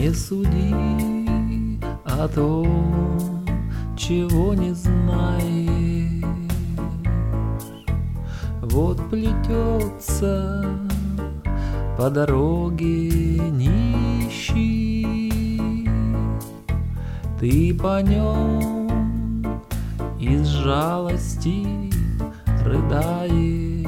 Не суди о том, чего не знаешь. Вот плетется по дороге нищий, ты по нем из жалости рыдаешь.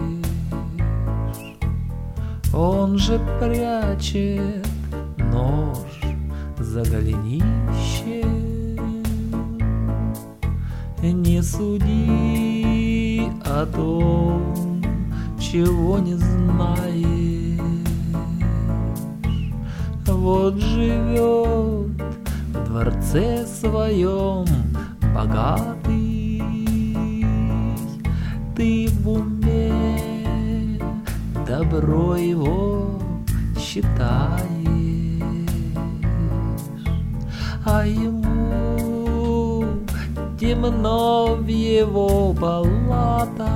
Он же прячет нож за голенище. Не суди о том, чего не знаешь. Вот живет в дворце своем богатый, ты в уме добро его считаешь, а ему темно в его палатах.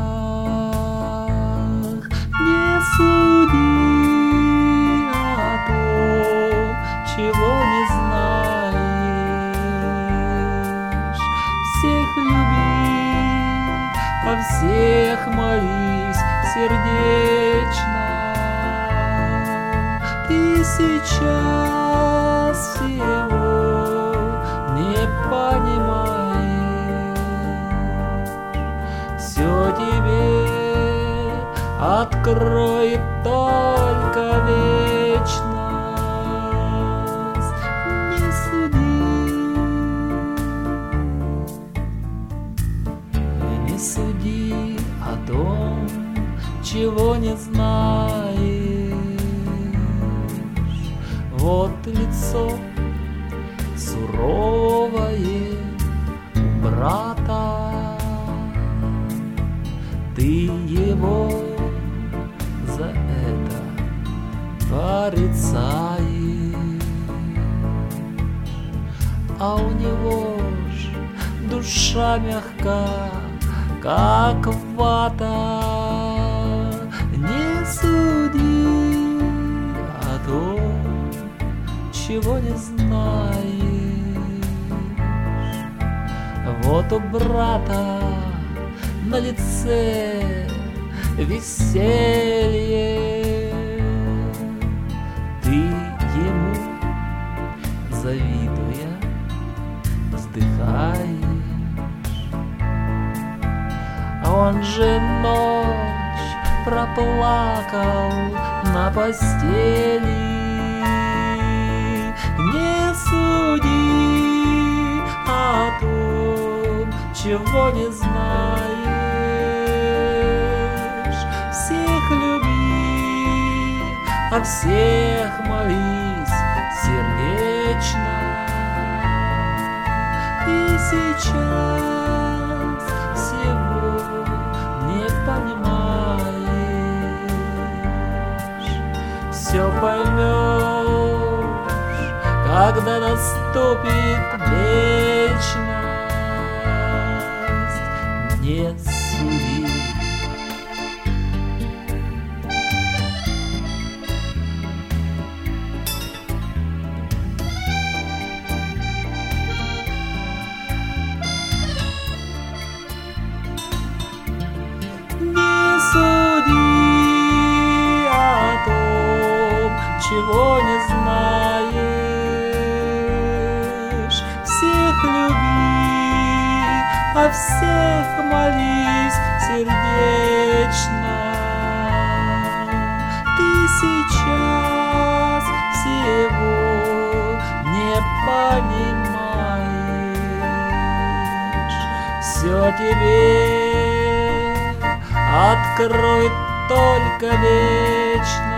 Не суди о том, чего не знаешь. Всех люби, о всех молись сердечно. Ты сейчас всего не понимаешь. Все тебе откроет только вечность. Не суди о том, чего не знаешь. Вот лицо суровое у брата, ты его за это порицаешь, а у него ж душа мягка, как вата. Не суди о том, чего не знаешь. Вот у брата на лице веселье, ты ему, завидуя, вздыхаешь, а он же ночь проплакал на постели. Не суди о том, чего не знаешь. Всех люби, о всех молись сердечно. Ты сейчас всего не понимаешь. Все поймешь, когда наступит вечность. Не суди. Не суди о том, чего не знаешь. Всех люби, о всех молись сердечно. Ты сейчас всего не понимаешь. Все тебе откроет только вечность.